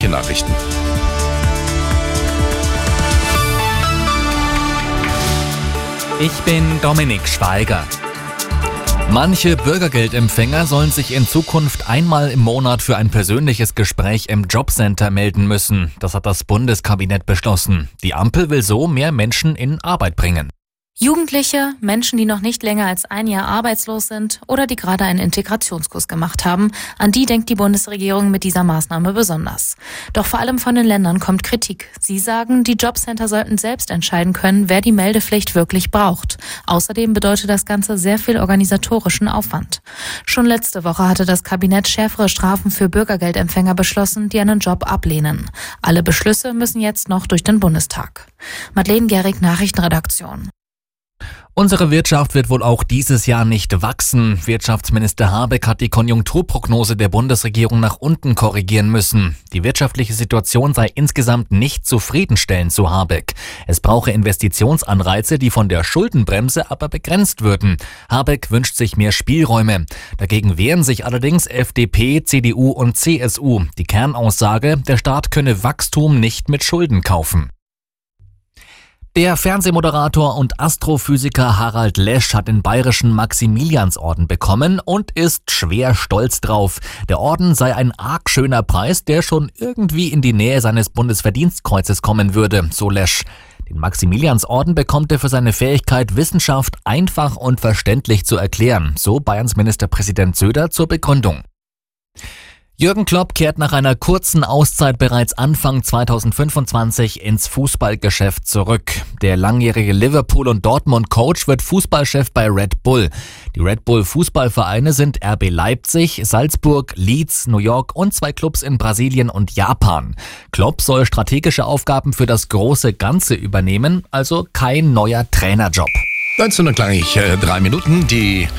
Nachrichten. Ich bin Dominik Schweiger. Manche Bürgergeldempfänger sollen sich in Zukunft einmal im Monat für ein persönliches Gespräch im Jobcenter melden müssen. Das hat das Bundeskabinett beschlossen. Die Ampel will so mehr Menschen in Arbeit bringen. Jugendliche, Menschen, die noch nicht länger als ein Jahr arbeitslos sind oder die gerade einen Integrationskurs gemacht haben, an die denkt die Bundesregierung mit dieser Maßnahme besonders. Doch vor allem von den Ländern kommt Kritik. Sie sagen, die Jobcenter sollten selbst entscheiden können, wer die Meldepflicht wirklich braucht. Außerdem bedeutet das Ganze sehr viel organisatorischen Aufwand. Schon letzte Woche hatte das Kabinett schärfere Strafen für Bürgergeldempfänger beschlossen, die einen Job ablehnen. Alle Beschlüsse müssen jetzt noch durch den Bundestag. Madeleine Gehrig, Nachrichtenredaktion. Unsere Wirtschaft wird wohl auch dieses Jahr nicht wachsen. Wirtschaftsminister Habeck hat die Konjunkturprognose der Bundesregierung nach unten korrigieren müssen. Die wirtschaftliche Situation sei insgesamt nicht zufriedenstellend, so Habeck. Es brauche Investitionsanreize, die von der Schuldenbremse aber begrenzt würden. Habeck wünscht sich mehr Spielräume. Dagegen wehren sich allerdings FDP, CDU und CSU. Die Kernaussage, der Staat könne Wachstum nicht mit Schulden kaufen. Der Fernsehmoderator und Astrophysiker Harald Lesch hat den bayerischen Maximiliansorden bekommen und ist schwer stolz drauf. Der Orden sei ein arg schöner Preis, der schon irgendwie in die Nähe seines Bundesverdienstkreuzes kommen würde, so Lesch. Den Maximiliansorden bekommt er für seine Fähigkeit, Wissenschaft einfach und verständlich zu erklären, so Bayerns Ministerpräsident Söder zur Begründung. Jürgen Klopp kehrt nach einer kurzen Auszeit bereits Anfang 2025 ins Fußballgeschäft zurück. Der langjährige Liverpool- und Dortmund-Coach wird Fußballchef bei Red Bull. Die Red Bull-Fußballvereine sind RB Leipzig, Salzburg, Leeds, New York und 2 Clubs in Brasilien und Japan. Klopp soll strategische Aufgaben für das große Ganze übernehmen, also kein neuer Trainerjob. 19 und gleich 3 Minuten. Die